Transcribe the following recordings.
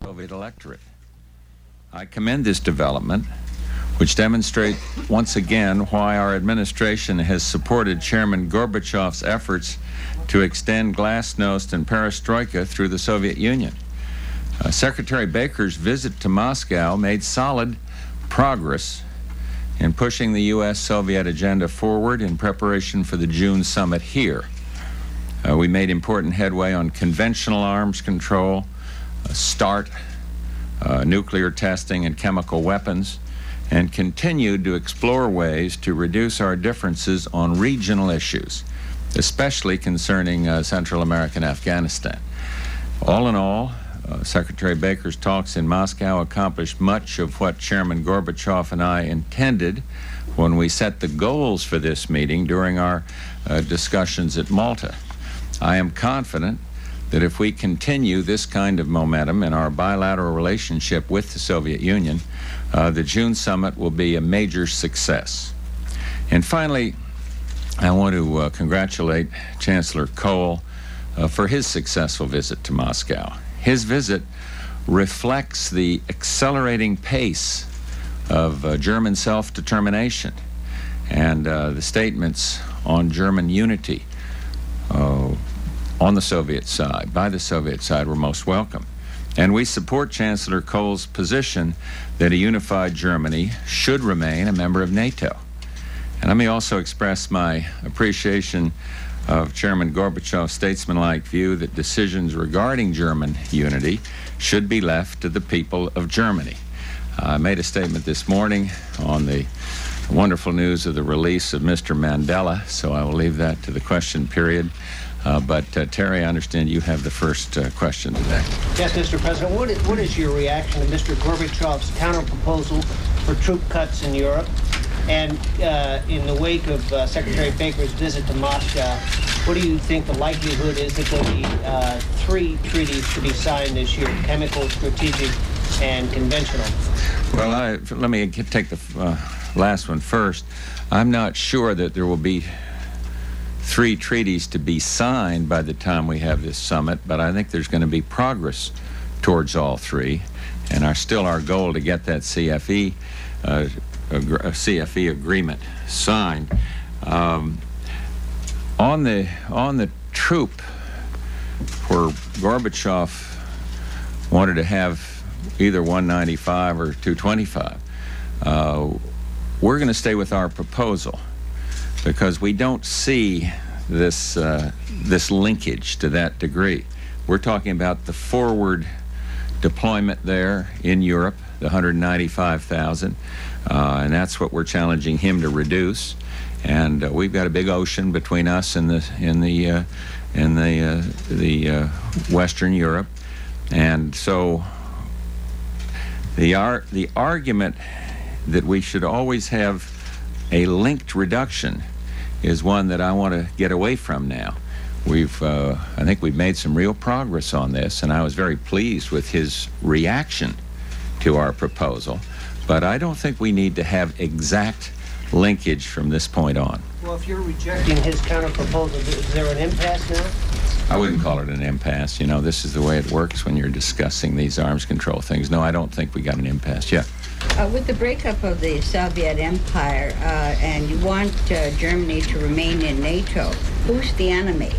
Soviet electorate. I commend this development, which demonstrates once again why our administration has supported Chairman Gorbachev's efforts to extend glasnost and perestroika through the Soviet Union. Secretary Baker's visit to Moscow made solid progress in pushing the U.S.-Soviet agenda forward in preparation for the June summit here. We made important headway on conventional arms control, START, nuclear testing, and chemical weapons, and continued to explore ways to reduce our differences on regional issues, especially concerning Central America and Afghanistan. All in all, Secretary Baker's talks in Moscow accomplished much of what Chairman Gorbachev and I intended when we set the goals for this meeting during our discussions at Malta. I am confident that if we continue this kind of momentum in our bilateral relationship with the Soviet Union, the June summit will be a major success. And finally, I want to congratulate Chancellor Kohl for his successful visit to Moscow. His visit reflects the accelerating pace of German self-determination, and the statements on German unity on the Soviet side, by the Soviet side, were most welcome. And we support Chancellor Kohl's position that a unified Germany should remain a member of NATO. And let me also express my appreciation of Chairman Gorbachev's statesmanlike view that decisions regarding German unity should be left to the people of Germany. I made a statement this morning on the wonderful news of the release of Mr. Mandela, so I will leave that to the question period. But Terry, I understand you have the first question today. Yes, Mr. President. What is your reaction to Mr. Gorbachev's counter-proposal for troop cuts in Europe? And in the wake of Secretary Baker's visit to Moscow, what do you think the likelihood is that there will be 3 treaties to be signed this year, chemical, strategic, and conventional? Well, let me take the last one first. I'm not sure that there will be 3 treaties to be signed by the time we have this summit, but I think there's going to be progress towards all 3, and our goal to get that CFE agreement signed. On the troop, where Gorbachev wanted to have either 195 or 225, we're going to stay with our proposal because we don't see this linkage to that degree. We're talking about the forward deployment there in Europe, the 195,000, and that's what we're challenging him to reduce. And we've got a big ocean between us and the Western Europe, and so the argument that we should always have a linked reduction is one that I want to get away from now. I think we've made some real progress on this, and I was very pleased with his reaction to our proposal, but I don't think we need to have exact linkage from this point on. Well, if you're rejecting his counter-proposal, is there an impasse now? I wouldn't call it an impasse. You know, this is the way it works when you're discussing these arms control things. No, I don't think we got an impasse. Yeah. With the breakup of the Soviet Empire, and you want Germany to remain in NATO, who's the enemy?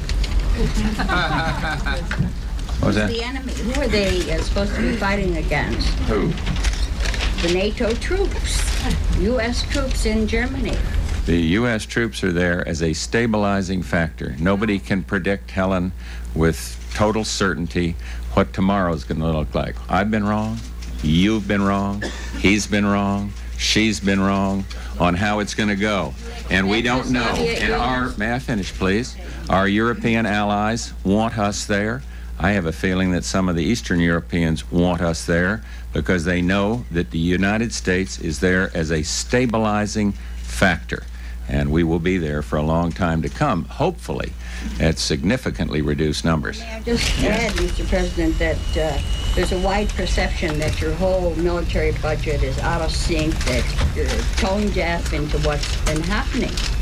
Who's that? The enemy? Who are they supposed to be fighting against? Who? The NATO troops, U.S. troops in Germany. The U.S. troops are there as a stabilizing factor. Nobody can predict, Helen, with total certainty what tomorrow's going to look like. I've been wrong. You've been wrong. He's been wrong. She's been wrong on how it's going to go. And we don't know. And may I finish, please? Our European allies want us there. I have a feeling that some of the Eastern Europeans want us there because they know that the United States is there as a stabilizing factor. And we will be there for a long time to come, hopefully, at significantly reduced numbers. May I just add, Mr. President, that there's a wide perception that your whole military budget is out of sync, that you're tone deaf into what's been happening.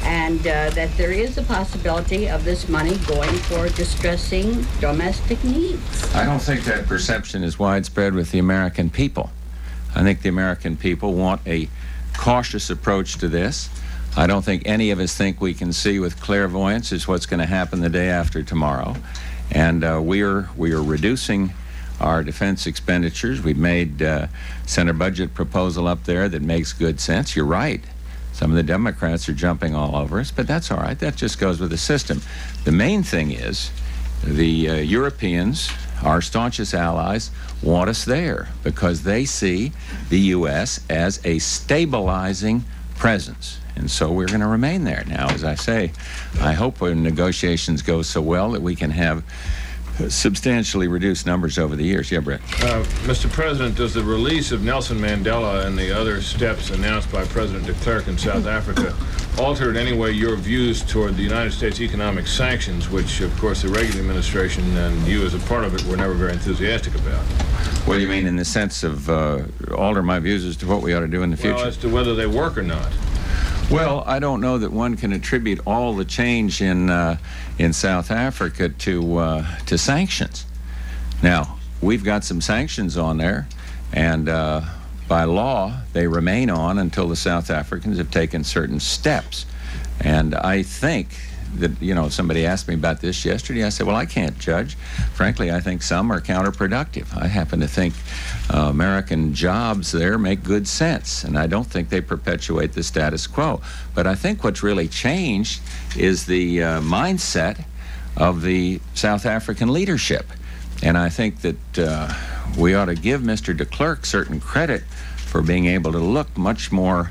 and that there is a possibility of this money going for distressing domestic needs. I don't think that perception is widespread with the American people. I think the American people want a cautious approach to this. I don't think any of us think we can see with clairvoyance is what's going to happen the day after tomorrow. And we are reducing our defense expenditures. We've made sent a budget proposal up there that makes good sense. You're right. Some of the Democrats are jumping all over us, but that's all right. That just goes with the system. The main thing is the Europeans, our staunchest allies, want us there because they see the U.S. as a stabilizing presence. And so we're going to remain there. Now, as I say, I hope when negotiations go so well that we can have substantially reduced numbers over the years. Yeah, Brett. Mr. President, does the release of Nelson Mandela and the other steps announced by President de Klerk in South Africa alter in any way your views toward the United States economic sanctions, which, of course, the Reagan administration and you as a part of it were never very enthusiastic about? What do you mean in the sense of alter my views as to what we ought to do in the future? Well, as to whether they work or not. Well, I don't know that one can attribute all the change in South Africa to sanctions. Now, we've got some sanctions on there, and by law, they remain on until the South Africans have taken certain steps. And I think that, you know, somebody asked me about this yesterday. I said, well, I can't judge. Frankly, I think some are counterproductive. I happen to think American jobs there make good sense, and I don't think they perpetuate the status quo. But I think what's really changed is the mindset of the South African leadership. And I think that we ought to give Mr. de Klerk certain credit for being able to look much more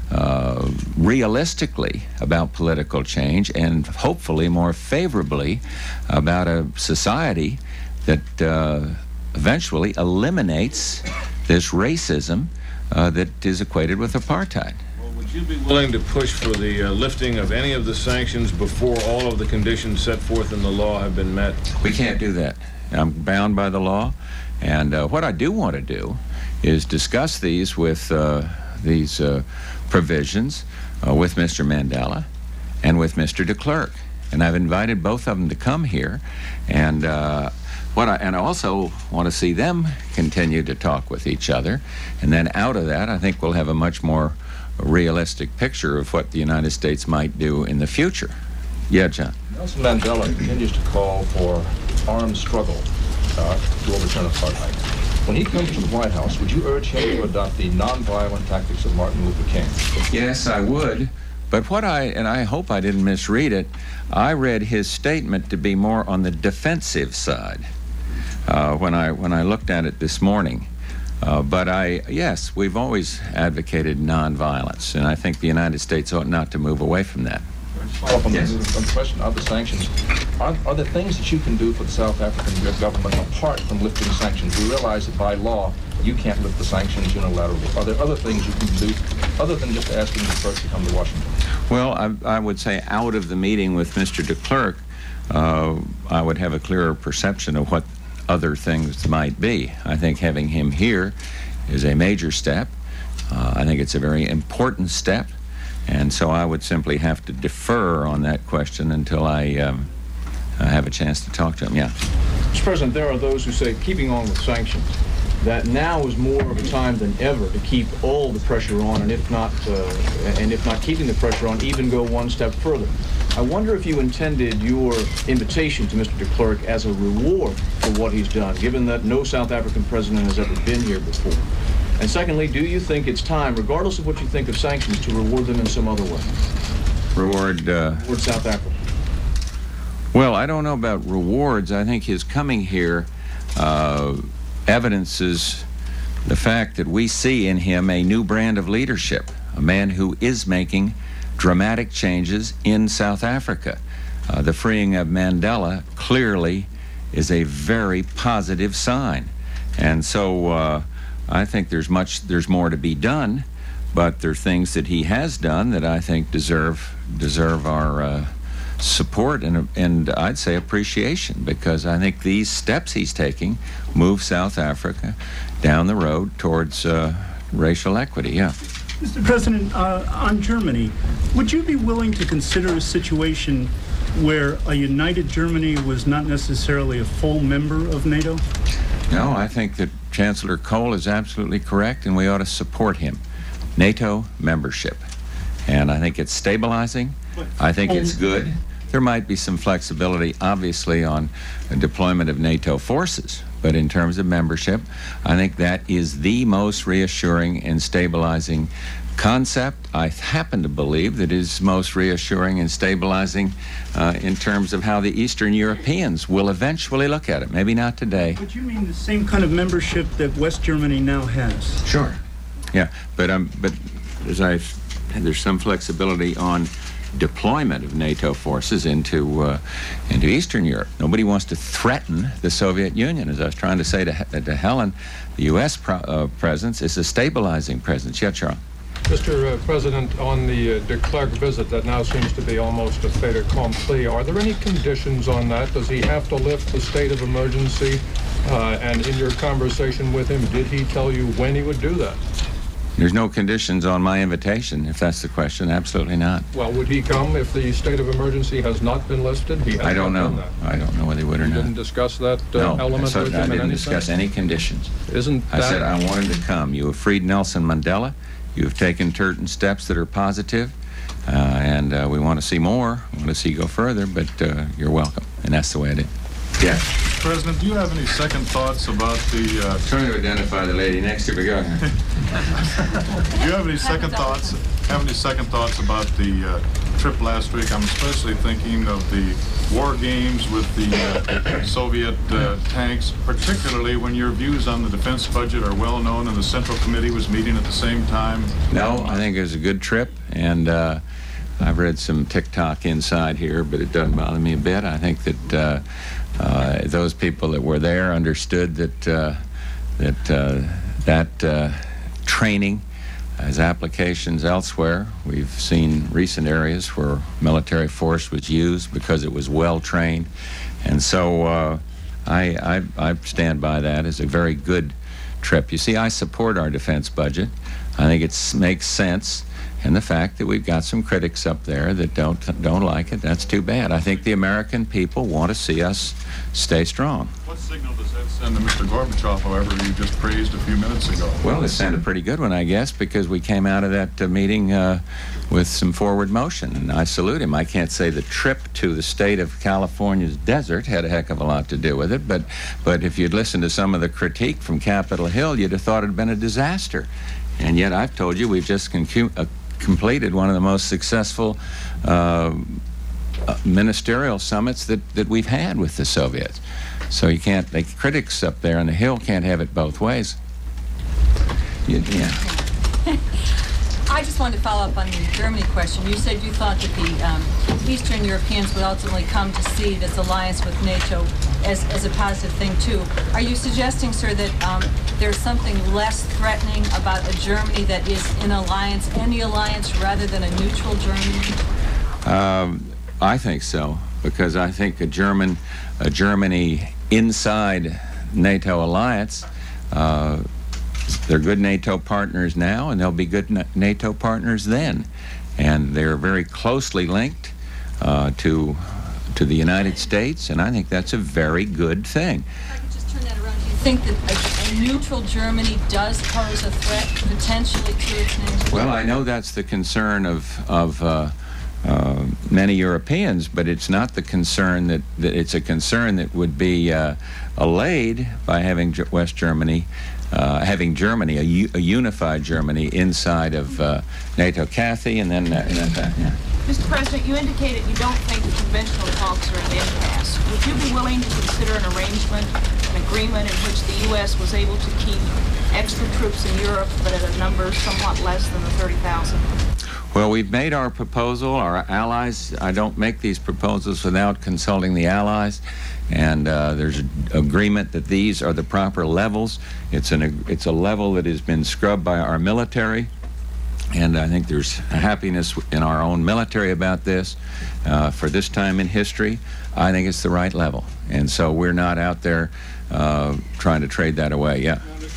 realistically about political change and hopefully more favorably about a society that eventually eliminates this racism that is equated with apartheid. Well, would you be willing to push for the lifting of any of the sanctions before all of the conditions set forth in the law have been met? We can't do that. I'm bound by the law, and what I do want to do is discuss these with these provisions with Mr. Mandela and with Mr. de Klerk. And I've invited both of them to come here, and I also want to see them continue to talk with each other. And then out of that, I think we'll have a much more realistic picture of what the United States might do in the future. Yeah, John. Nelson Mandela continues to call for armed struggle to overturn apartheid. When he comes to the White House, would you urge him to adopt the nonviolent tactics of Martin Luther King? Yes, I would. But I hope I didn't misread it, I read his statement to be more on the defensive side when I looked at it this morning. Yes, we've always advocated nonviolence, and I think the United States ought not to move away from that. Follow up on the question of the sanctions. Are there things that you can do for the South African government apart from lifting sanctions? We realize that by law, you can't lift the sanctions unilaterally. Are there other things you can do other than just asking the clerk to come to Washington? Well, I would say out of the meeting with Mr. de Klerk, I would have a clearer perception of what other things might be. I think having him here is a major step. I think it's a very important step. And so I would simply have to defer on that question until I have a chance to talk to him. Yeah. Mr. President, there are those who say, keeping on with sanctions, that now is more of a time than ever to keep all the pressure on, and if not keeping the pressure on, even go one step further. I wonder if you intended your invitation to Mr. de Klerk as a reward for what he's done, given that no South African president has ever been here before. And secondly, do you think it's time, regardless of what you think of sanctions, to reward them in some other way? Reward South Africa. Well, I don't know about rewards. I think his coming here evidences the fact that we see in him a new brand of leadership, a man who is making dramatic changes in South Africa. The freeing of Mandela clearly is a very positive sign. And so I think there's more to be done, but there are things that he has done that I think deserve our support and I'd say appreciation, because I think these steps he's taking move South Africa down the road towards racial equity. Yeah. Mr. President, on Germany, would you be willing to consider a situation where a united Germany was not necessarily a full member of NATO? No, I think that Chancellor Kohl is absolutely correct, and we ought to support him. NATO membership. And I think it's stabilizing. I think it's good. There might be some flexibility, obviously, on the deployment of NATO forces. But in terms of membership, I think that is the most reassuring and stabilizing concept. I happen to believe that is most reassuring and stabilizing in terms of how the Eastern Europeans will eventually look at it. Maybe not today. But you mean the same kind of membership that West Germany now has? Sure. Yeah, but there's some flexibility on deployment of NATO forces into Eastern Europe. Nobody wants to threaten the Soviet Union. As I was trying to say to Helen, the U.S. presence is a stabilizing presence. Yeah, Charles. Mr. President, on the de Klerk visit that now seems to be almost a fait accompli, are there any conditions on that? Does he have to lift the state of emergency? And in your conversation with him, did he tell you when he would do that? There's no conditions on my invitation, if that's the question. Absolutely not. Well, would he come if the state of emergency has not been lifted? I don't know. I don't know whether he would or not. You didn't discuss that no, element with him? I didn't discuss any conditions. I said I wanted to come. You have freed Nelson Mandela. You have taken certain steps that are positive, and we want to see more. We want to see you go further, but you're welcome. And that's the way it is. Yeah. President, do you have any second thoughts about the... Trying to identify the lady next to me. Go ahead. Do you have any second thoughts? About the trip last week? I'm especially thinking of the war games with the Soviet tanks, particularly when your views on the defense budget are well known and the Central Committee was meeting at the same time. No, I think it was a good trip, and I've read some TikTok inside here, but it doesn't bother me a bit. I think that those people that were there understood that training has applications elsewhere. We've seen recent areas where military force was used because it was well trained, and so I stand by that as a very good trip. You see, I support our defense budget. I think it makes sense. And the fact that we've got some critics up there that don't like it, that's too bad. I think the American people want to see us stay strong. What signal does that send to Mr. Gorbachev, however, you just praised a few minutes ago? Well, it sent a pretty good one, I guess, because we came out of that meeting with some forward motion, and I salute him. I can't say the trip to the state of California's desert had a heck of a lot to do with it, but if you'd listened to some of the critique from Capitol Hill, you'd have thought it had been a disaster. And yet I've told you we've just completed one of the most successful ministerial summits that we've had with the Soviets. So you can't, the critics up there on the Hill can't have it both ways. Yeah. I just wanted to follow up on the Germany question. You said you thought that the Eastern Europeans would ultimately come to see this alliance with NATO as a positive thing, too. Are you suggesting, sir, that there's something less threatening about a Germany that is in alliance, any alliance, rather than a neutral Germany? I think so, because I think a Germany inside NATO alliance, they're good NATO partners now, and they'll be good NATO partners then. And they're very closely linked to the United States, and I think that's a very good thing. If I could just turn that around, do you think that a neutral Germany does pose a threat potentially to its neighbors? Well, I know that's the concern of many Europeans, but it's not the concern that it's a concern that would be allayed by having West Germany, having Germany, a unified Germany inside of NATO. Kathy, and then yeah. Mr. President, you indicated you don't think the conventional talks are an impasse. Would you be willing to consider an arrangement, an agreement in which the U.S. was able to keep extra troops in Europe, but at a number somewhat less than the 30,000? Well, we've made our proposal. Our allies, I don't make these proposals without consulting the allies, and there's an agreement that these are the proper levels. It's a level that has been scrubbed by our military, and I think there's a happiness in our own military about this. For this time in history, I think it's the right level, and so we're not out there trying to trade that away. Yeah.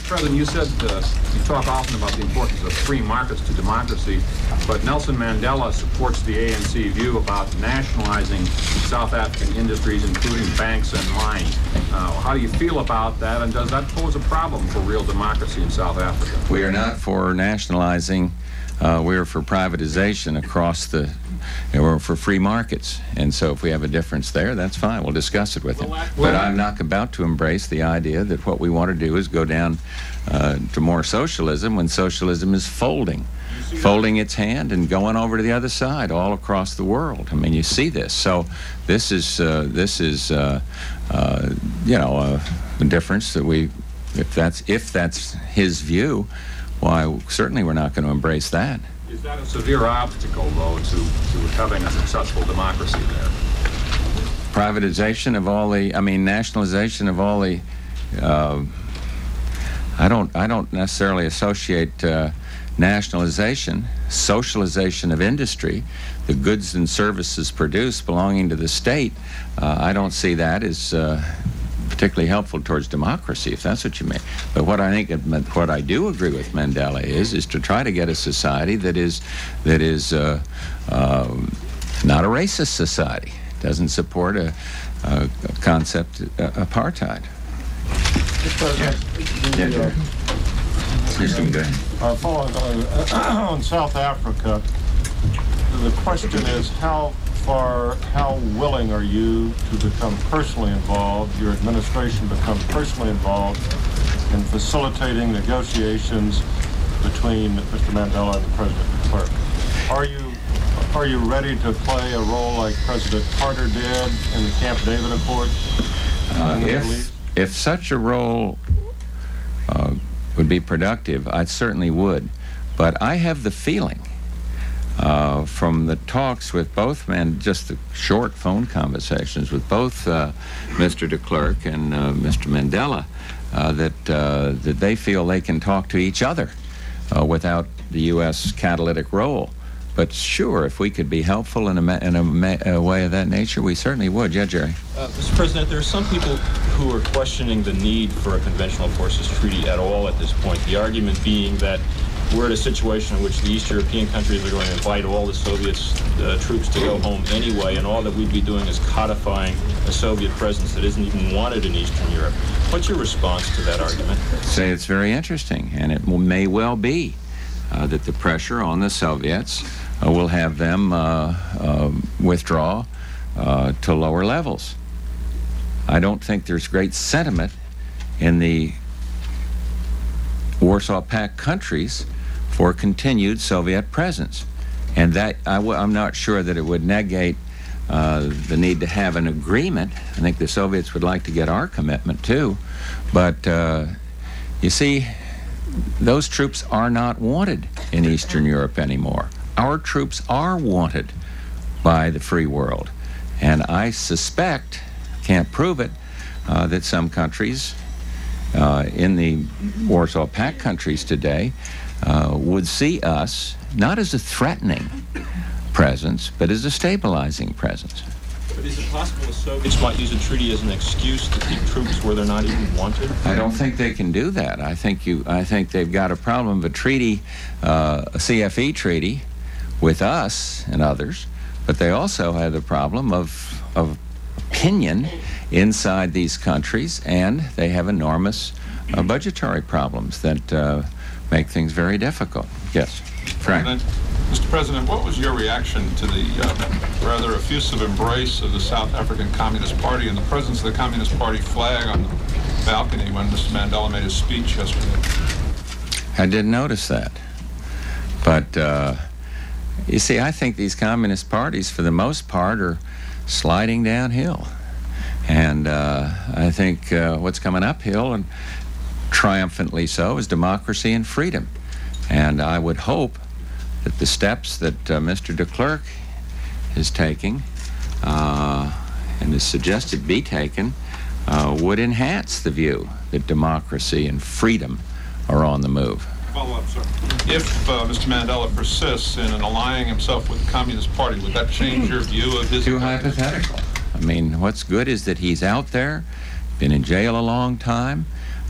President, you said you talk often about the importance of free markets to democracy, but Nelson Mandela supports the ANC view about nationalizing South African industries, including banks and mining. How do you feel about that, and does that pose a problem for real democracy in South Africa? We are not for nationalizing. We are for privatization across the, or for free markets. And so if we have a difference there, that's fine. We'll discuss it with him. But I'm not about to embrace the idea that what we want to do is go down to more socialism when socialism is folding its hand and going over to the other side all across the world. I mean, you see this. So this is a difference that we, if that's his view, why, certainly we're not going to embrace that. Is that a severe obstacle, though, to having a successful democracy there? Privatization of all the, nationalization of all the, I don't necessarily associate nationalization, socialization of industry, the goods and services produced belonging to the state. I don't see that as particularly helpful towards democracy, if that's what you mean. But what I think, what I do agree with Mandela is to try to get a society that is not a racist society, doesn't support a concept apartheid. Following on South Africa, the question is how willing are you to become personally involved, your administration become personally involved in facilitating negotiations between Mr. Mandela and President de Klerk? Are you ready to play a role like President Carter did in the Camp David Accord? If such a role would be productive, I certainly would. But I have the feeling from the talks with both men, just the short phone conversations with both Mr. de Klerk and Mr. Mandela, that they feel they can talk to each other without the U.S. catalytic role. But sure, if we could be helpful in a way of that nature, we certainly would. Yeah, Jerry? Mr. President, there are some people who are questioning the need for a conventional forces treaty at all at this point. The argument being that we're in a situation in which the East European countries are going to invite all the Soviet troops to go home anyway, and all that we'd be doing is codifying a Soviet presence that isn't even wanted in Eastern Europe. What's your response to that argument? Say it's very interesting, and it may well be that the pressure on the Soviets will have them withdraw to lower levels. I don't think there's great sentiment in the Warsaw Pact countries for continued Soviet presence. And that, I'm not sure that it would negate the need to have an agreement. I think the Soviets would like to get our commitment too. But you see, those troops are not wanted in Eastern Europe anymore. Our troops are wanted by the free world. And I suspect, can't prove it, that some countries in the Warsaw Pact countries today would see us not as a threatening presence, but as a stabilizing presence. But is it possible the Soviets might use a treaty as an excuse to keep troops where they're not even wanted? I don't think they can do that. I think they've got a problem of a treaty, a CFE treaty, with us and others, but they also have the problem of opinion inside these countries, and they have enormous budgetary problems that make things very difficult. Yes, Frank. Mr. President, what was your reaction to the rather effusive embrace of the South African Communist Party and the presence of the Communist Party flag on the balcony when Mr. Mandela made his speech yesterday? I didn't notice that. But, you see, I think these communist parties, for the most part, are sliding downhill. And I think what's coming uphill, and triumphantly so, is democracy and freedom. And I would hope that the steps that Mr. de Klerk is taking and is suggested be taken would enhance the view that democracy and freedom are on the move. Follow up, sir. If Mr. Mandela persists in allying himself with the Communist Party, would that change your view of his... Too hypothetical. I mean, what's good is that he's out there, been in jail a long time,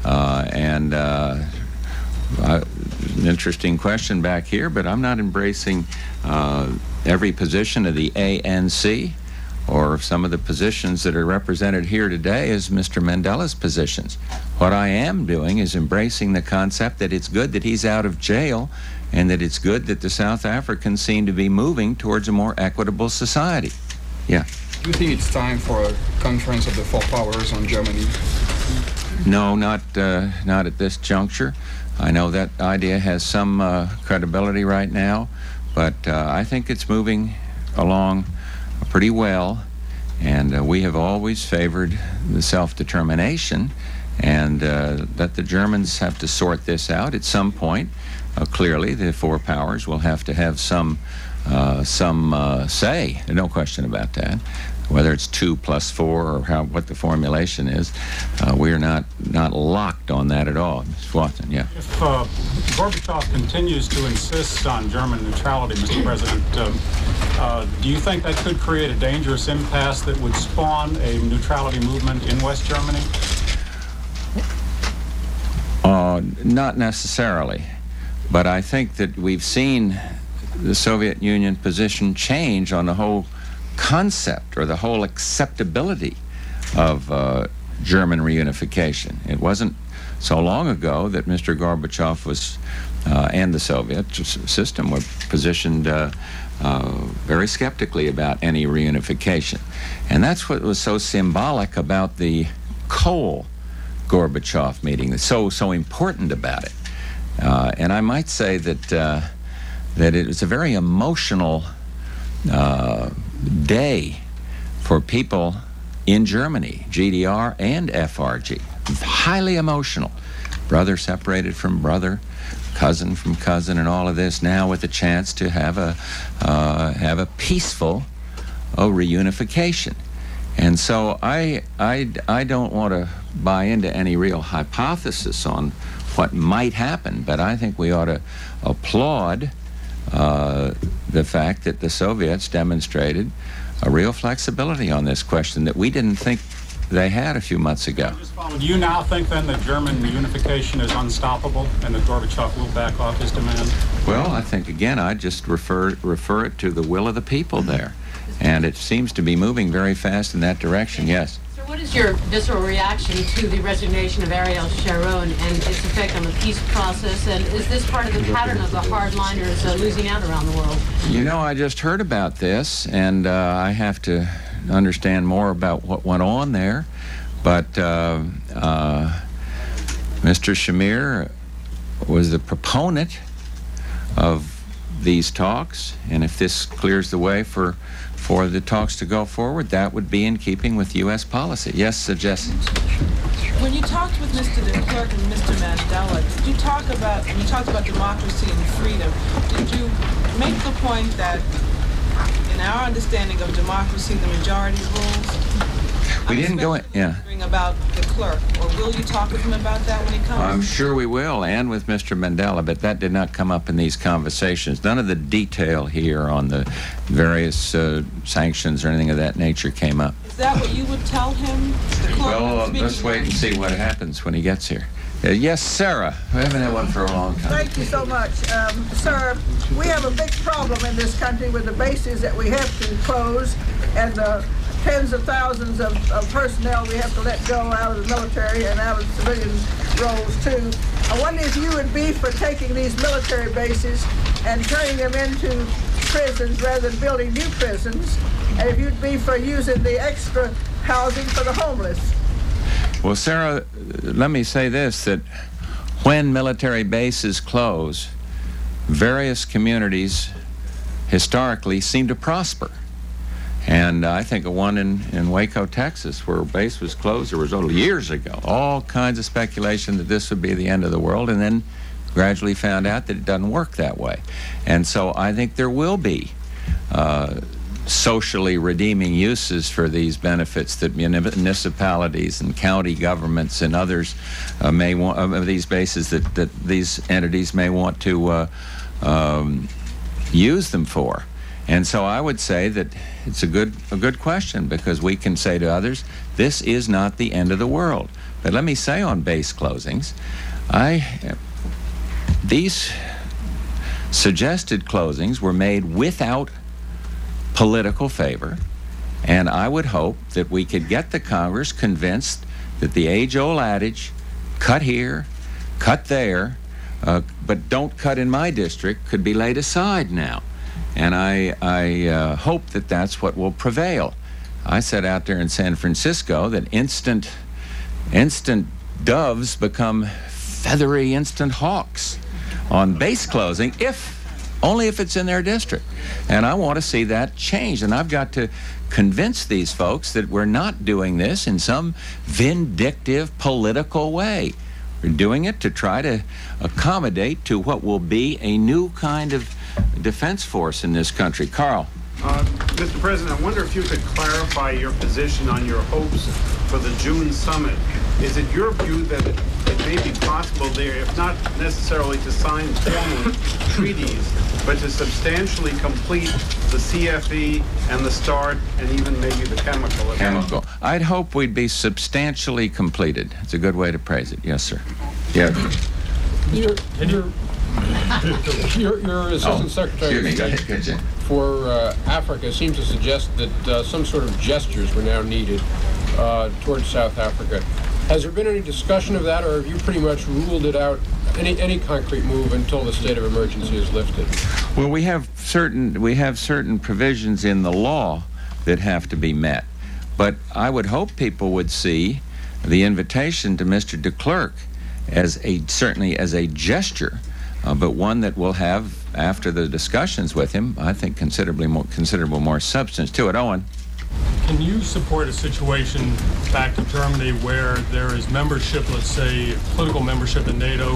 An interesting question back here, but I'm not embracing every position of the ANC or some of the positions that are represented here today as Mr. Mandela's positions. What I am doing is embracing the concept that it's good that he's out of jail and that it's good that the South Africans seem to be moving towards a more equitable society. Yeah. Do you think it's time for a conference of the four powers on Germany? No, not at this juncture. I know that idea has some credibility right now, but I think it's moving along pretty well, and we have always favored the self-determination, and that the Germans have to sort this out at some point. Clearly, the four powers will have to have some say. No question about that. Whether it's 2 + 4 or what the formulation is, we're not locked on that at all. Ms. Watson, yeah. If Gorbachev continues to insist on German neutrality, Mr. President, do you think that could create a dangerous impasse that would spawn a neutrality movement in West Germany? Not necessarily, but I think that we've seen the Soviet Union position change on the whole concept or the whole acceptability of German reunification. It wasn't so long ago that Mr. Gorbachev was and the Soviet system were positioned very skeptically about any reunification. And that's what was so symbolic about the Kohl-Gorbachev meeting, that's so important about it. And I might say that it was a very emotional day for people in Germany, GDR and FRG. Highly emotional. Brother separated from brother, cousin from cousin, and all of this, now with a chance to have a peaceful reunification. And so I don't want to buy into any real hypothesis on what might happen, but I think we ought to applaud the fact that the Soviets demonstrated a real flexibility on this question that we didn't think they had a few months ago. Do you now think then that German unification is unstoppable and that Gorbachev will back off his demand? Well, I think again I just refer it to the will of the people there, and it seems to be moving very fast in that direction. Yes. What is your visceral reaction to the resignation of Ariel Sharon and its effect on the peace process? And is this part of the pattern of the hardliners losing out around the world? You know, I just heard about this, and I have to understand more about what went on there. But Mr. Shamir was the proponent of these talks, and if this clears the way for the talks to go forward, that would be in keeping with U.S. policy. Yes, Jesse. When you talked with Mr. de Klerk and Mr. Mandela, did you talk about, when you talked about democracy and freedom, did you make the point that in our understanding of democracy, the majority rules? We didn't go in, yeah. About de Klerk, or will you talk with him about that when he comes? I'm sure we will, and with Mr. Mandela, but that did not come up in these conversations. None of the detail here on the various sanctions or anything of that nature came up. Is that what you would tell him? Well, let's wait and see what happens when he gets here. Yes, Sarah. We haven't had one for a long time. Thank you so much. Sir, we have a big problem in this country with the bases that we have to close and the tens of thousands of personnel we have to let go out of the military and out of civilian roles too. I wonder if you would be for taking these military bases and turning them into prisons rather than building new prisons, and if you'd be for using the extra housing for the homeless. Well, Sarah, let me say this, that when military bases close, various communities historically seem to prosper. And I think of one in Waco, Texas, where a base was closed. There was years ago all kinds of speculation that this would be the end of the world, and then gradually found out that it doesn't work that way. And so I think there will be socially redeeming uses for these benefits that municipalities and county governments and others may want of these bases that these entities may want to use them for. And so I would say that it's a good question, because we can say to others, this is not the end of the world. But let me say on base closings, these suggested closings were made without political favor, and I would hope that we could get the Congress convinced that the age-old adage, cut here, cut there, but don't cut in my district, could be laid aside now. And I hope that that's what will prevail. I said out there in San Francisco that instant doves become feathery instant hawks on base closing, only if it's in their district. And I want to see that change. And I've got to convince these folks that we're not doing this in some vindictive political way. We're doing it to try to accommodate to what will be a new kind of defense force in this country. Carl. Mr. President, I wonder if you could clarify your position on your hopes for the June summit. Is it your view that it may be possible there, if not necessarily to sign formal treaties, but to substantially complete the CFE and the START and even maybe the chemical? I'd hope we'd be substantially completed. It's a good way to phrase it. Yes, sir. Yeah. Your Assistant Secretary of State for Africa seems to suggest that some sort of gestures were now needed towards South Africa. Has there been any discussion of that, or have you pretty much ruled it out, any concrete move until the state of emergency is lifted? Well, we have certain provisions in the law that have to be met. But I would hope people would see the invitation to Mr. de Klerk certainly as a gesture, but one that will have, after the discussions with him, I think considerable more substance to it. Owen. Can you support a situation back in Germany where there is membership, let's say political membership in NATO,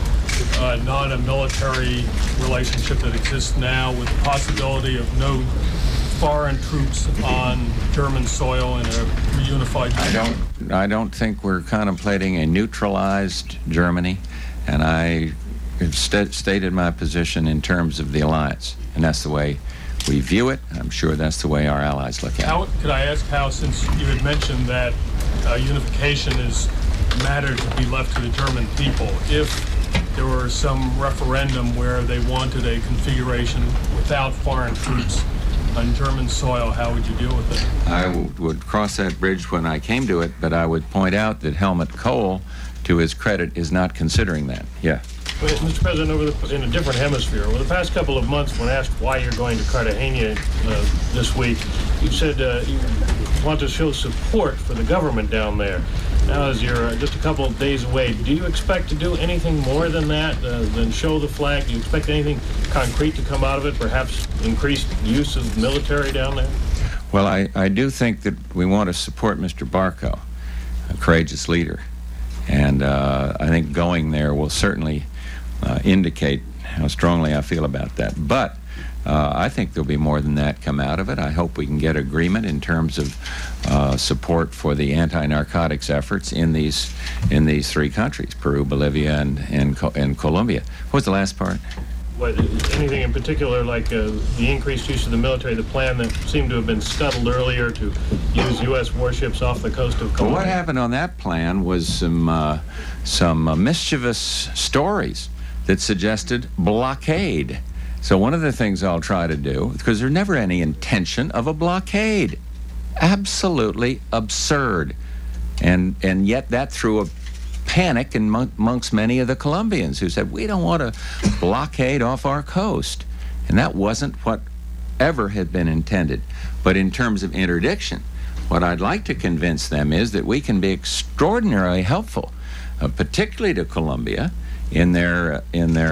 but not a military relationship that exists now, with the possibility of no foreign troops on German soil in a reunified Germany? I don't think we're contemplating a neutralized Germany, and I have stated my position in terms of the alliance, and that's the way we view it. I'm sure that's the way our allies look at it. Could I ask how, since you had mentioned that unification is a matter to be left to the German people, if there were some referendum where they wanted a configuration without foreign troops on German soil, how would you deal with it? I would cross that bridge when I came to it, but I would point out that Helmut Kohl, to his credit, is not considering that. Yeah. Mr. President, in a different hemisphere, over the past couple of months, when asked why you're going to Cartagena this week, you said you want to show support for the government down there. Now, as you're just a couple of days away, do you expect to do anything more than that, than show the flag? Do you expect anything concrete to come out of it, perhaps increased use of military down there? Well, I do think that we want to support Mr. Barco, a courageous leader. And I think going there will certainly indicate how strongly I feel about that. But I think there'll be more than that come out of it. I hope we can get agreement in terms of support for the anti-narcotics efforts in these three countries, Peru, Bolivia, and Colombia. What was the last part? Anything in particular, like the increased use of the military, the plan that seemed to have been scuttled earlier to use U.S. warships off the coast of Colombia? Well, what happened on that plan was some mischievous stories that suggested blockade. So one of the things I'll try to do, because there's never any intention of a blockade. Absolutely absurd. And yet that threw a panic amongst many of the Colombians who said, we don't want to blockade off our coast. And that wasn't what ever had been intended. But in terms of interdiction, what I'd like to convince them is that we can be extraordinarily helpful, particularly to Colombia, in their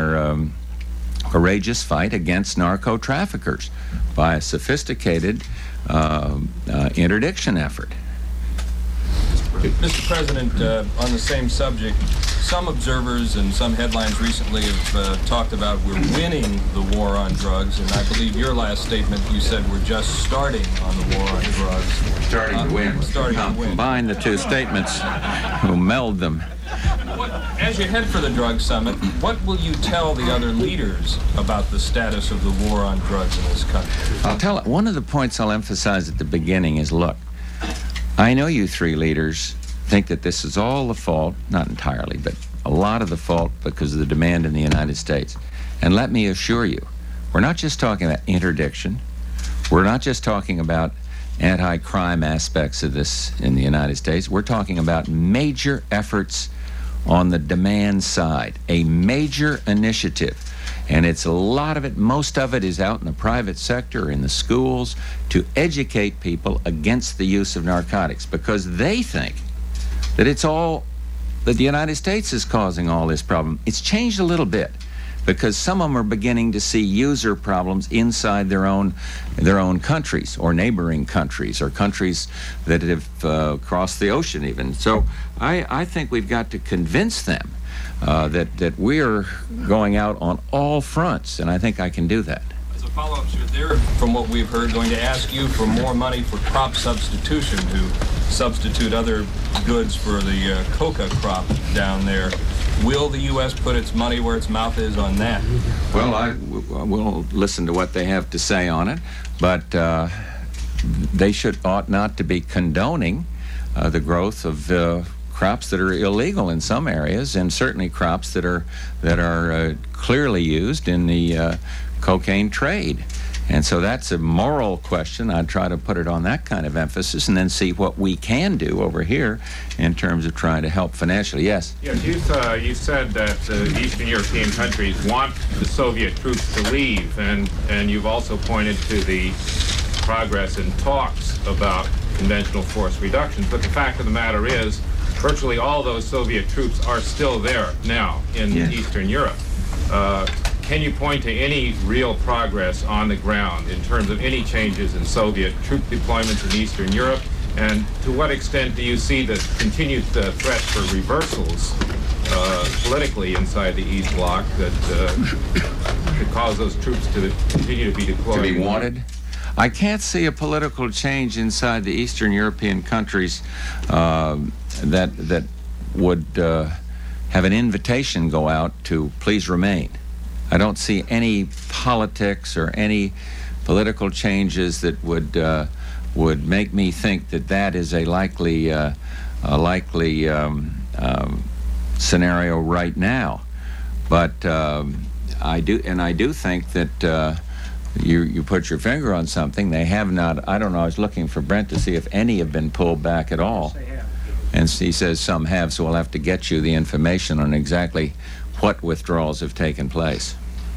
courageous fight against narco-traffickers by a sophisticated interdiction effort. Mr. President, on the same subject, some observers and some headlines recently have talked about we're winning the war on drugs, and I believe your last statement, you said we're just starting on the war on drugs. Starting to win. Starting to win. Combine the two statements, we'll meld them. As you head for the drug summit, what will you tell the other leaders about the status of the war on drugs in this country? One of the points I'll emphasize at the beginning is, look, I know you three leaders think that this is all the fault, not entirely, but a lot of the fault because of the demand in the United States. And let me assure you, we're not just talking about interdiction. We're not just talking about anti-crime aspects of this in the United States. We're talking about major efforts on the demand side, a major initiative. And it's a lot of it, most of it is out in the private sector, in the schools, to educate people against the use of narcotics, because they think that it's all, that the United States is causing all this problem. It's changed a little bit, because some of them are beginning to see user problems inside their own countries, or neighboring countries, or countries that have crossed the ocean even. So I think we've got to convince them that we're going out on all fronts, and I think I can do that. As a follow-up, sir, they're, from what we've heard, going to ask you for more money for crop substitution to substitute other goods for the coca crop down there. Will the U.S. put its money where its mouth is on that? Well, I will listen to what they have to say on it, but they ought not to be condoning the growth of crops that are illegal in some areas, and certainly crops that are clearly used in the cocaine trade. And so that's a moral question. I'd try to put it on that kind of emphasis, and then see what we can do over here in terms of trying to help financially. Yes? Yes, you said that Eastern European countries want the Soviet troops to leave, and you've also pointed to the progress in talks about conventional force reductions. But the fact of the matter is, virtually all those Soviet troops are still there now in Eastern Europe. Can you point to any real progress on the ground in terms of any changes in Soviet troop deployments in Eastern Europe? And to what extent do you see the continued threat for reversals politically inside the East Bloc that could cause those troops to continue to be deployed? To be wanted? I can't see a political change inside the Eastern European countries that would have an invitation go out to please remain. I don't see any politics or any political changes that would make me think that that is a likely scenario right now. But I do think that you put your finger on something. They have not. I don't know. I was looking for Brent to see if any have been pulled back at all. Yes, they have. And he says some have, so we'll have to get you the information on exactly what withdrawals have taken place.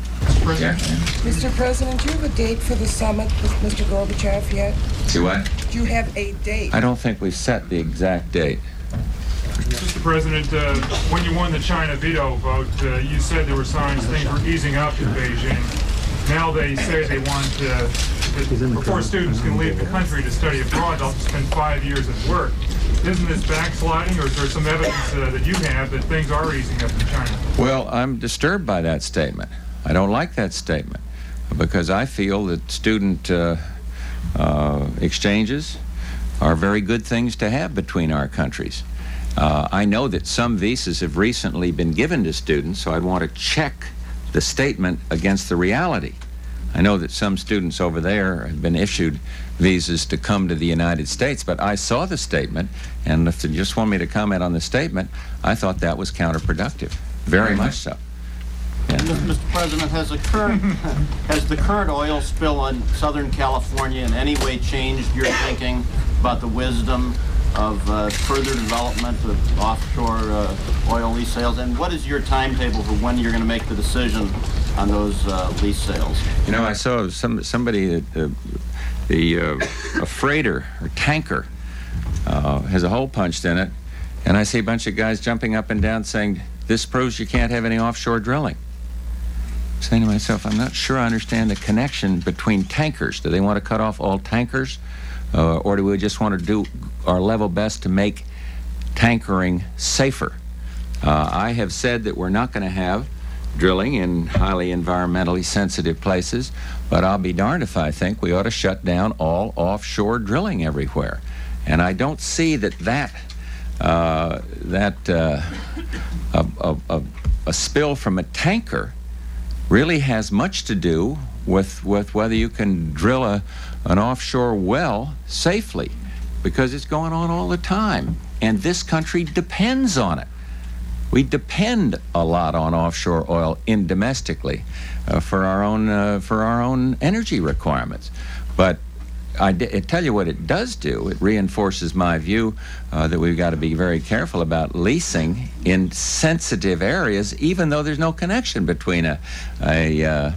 Mr. President, do you have a date for the summit with Mr. Gorbachev yet? Do what? Do you have a date? I don't think we've set the exact date. Mr. President, when you won the China veto vote, you said there were signs things were easing up in Beijing. Now they say they want before students can leave the country to study abroad, they'll spend 5 years at work. Isn't this backsliding, or is there some evidence that you have that things are easing up in China? Well, I'm disturbed by that statement. I don't like that statement, because I feel that student exchanges are very good things to have between our countries. I know that some visas have recently been given to students, so I'd want to check the statement against the reality. I know that some students over there have been issued visas to come to the United States, but I saw the statement, and if you just want me to comment on the statement, I thought that was counterproductive, very much so. Yeah. Mr. President, has the current oil spill in Southern California in any way changed your thinking about the wisdom of further development of offshore oil lease sales? And what is your timetable for when you're going to make the decision on those lease sales? You know, I saw somebody that a freighter or tanker has a hole punched in it, and I see a bunch of guys jumping up and down saying, this proves you can't have any offshore drilling. I'm saying to myself, I'm not sure I understand the connection between tankers. Do they want to cut off all tankers? Or do we just want to do our level best to make tankering safer? I have said that we're not going to have drilling in highly environmentally sensitive places, but I'll be darned if I think we ought to shut down all offshore drilling everywhere. And I don't see that a spill from a tanker really has much to do with whether you can drill an offshore well safely, because it's going on all the time, and this country depends on it. We depend a lot on offshore oil domestically for our own energy requirements. But I tell you what it does do. It reinforces my view that we've got to be very careful about leasing in sensitive areas, even though there's no connection between a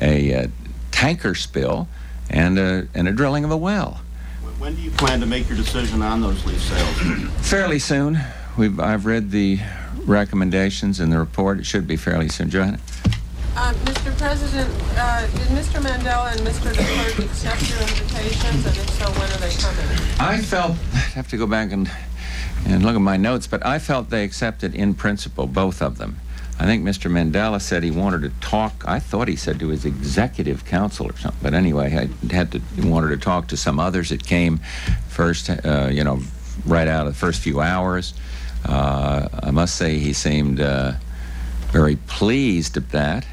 tanker spill and a drilling of a well. When do you plan to make your decision on those lease sales? Fairly soon. I've read the recommendations in the report. It should be fairly soon. Johanna? Mr. President, did Mr. Mandela and Mr. de Klerk accept your invitations, and if so, when are they coming? I'd have to go back and look at my notes, but I felt they accepted in principle, both of them. I think Mr. Mandela said he wanted to talk, I thought he said to his executive council or something, but anyway, he wanted to talk to some others. It came first, right out of the first few hours. I must say he seemed very pleased at that,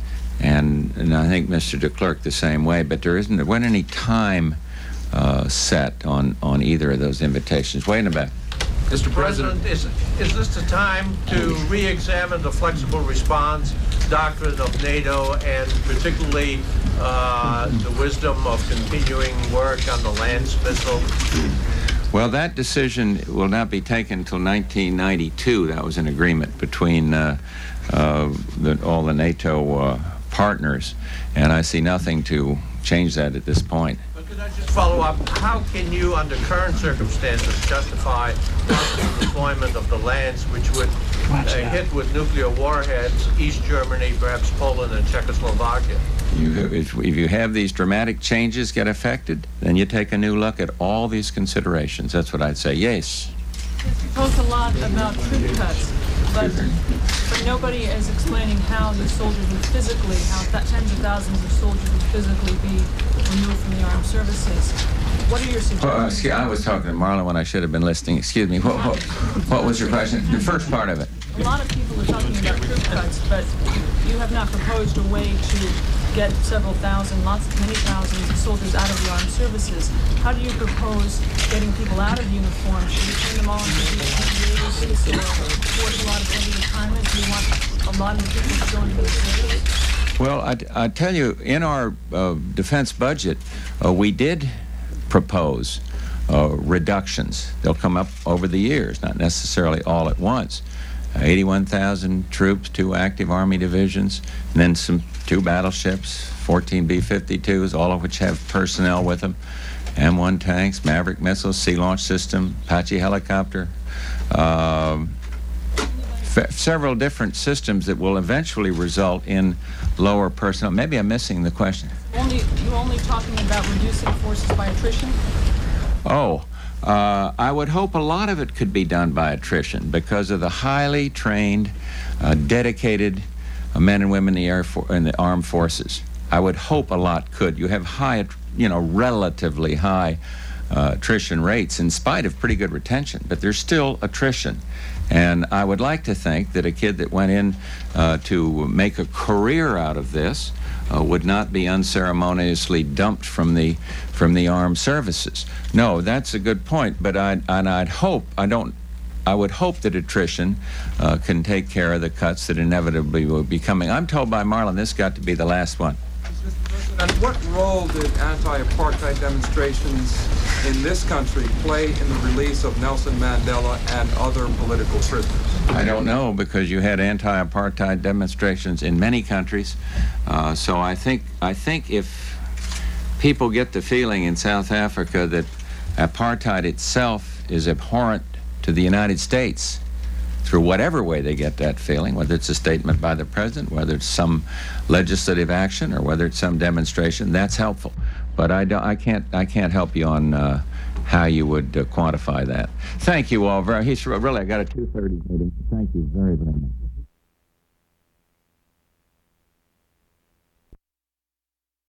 and I think Mr. de Klerk the same way, but there wasn't any time set on either of those invitations. Wait a minute. Mr. President, is this the time to re-examine the flexible response doctrine of NATO, and particularly the wisdom of continuing work on the Lance missile? Well, that decision will not be taken until 1992. That was an agreement between all the NATO partners, and I see nothing to change that at this point. But could I just follow up? How can you, under current circumstances, justify the deployment of the Lance, which would hit with nuclear warheads East Germany, perhaps Poland and Czechoslovakia? If you have these dramatic changes get affected, then you take a new look at all these considerations. That's what I'd say. Yes? You talk a lot about troop cuts, but nobody is explaining how these soldiers would physically, how tens of thousands of soldiers would physically be removed from the armed services. What are your suggestions? I was talking to Marlon when I should have been listening. Excuse me. What was your question? The first part of it. A lot of people are talking about troop cuts, but you have not proposed a way to get several thousand, many thousands of soldiers out of the armed services. How do you propose getting people out of uniform? Should you turn them all into the aviators or force a lot of heavy retirement? Do you want a lot of people to go into the service? Well, I tell you, in our defense budget, we did propose reductions. They'll come up over the years, not necessarily all at once. 81,000 troops, 2 active Army divisions, and then 2 battleships, 14 B-52s, all of which have personnel with them, M1 tanks, Maverick missiles, Sea Launch System, Apache helicopter, several different systems that will eventually result in lower personnel. Maybe I'm missing the question. You're only talking about reducing forces by attrition? I would hope a lot of it could be done by attrition because of the highly trained, dedicated men and women in the armed forces. I would hope a lot could. You have high, relatively high attrition rates in spite of pretty good retention, but there's still attrition. And I would like to think that a kid that went in to make a career out of this would not be unceremoniously dumped from the armed services. No, that's a good point, but I would hope that attrition can take care of the cuts that inevitably will be coming. I'm told by Marlon this got to be the last one. And what role did anti-apartheid demonstrations in this country play in the release of Nelson Mandela and other political prisoners? I don't know, because you had anti-apartheid demonstrations in many countries. So I think if people get the feeling in South Africa that apartheid itself is abhorrent to the United States, through whatever way they get that feeling, whether it's a statement by the president, whether it's some legislative action, or whether it's some demonstration, that's helpful. But I can't help you on how you would quantify that. Thank you all very. Really, I got a 2:30 meeting. Thank you very, very much.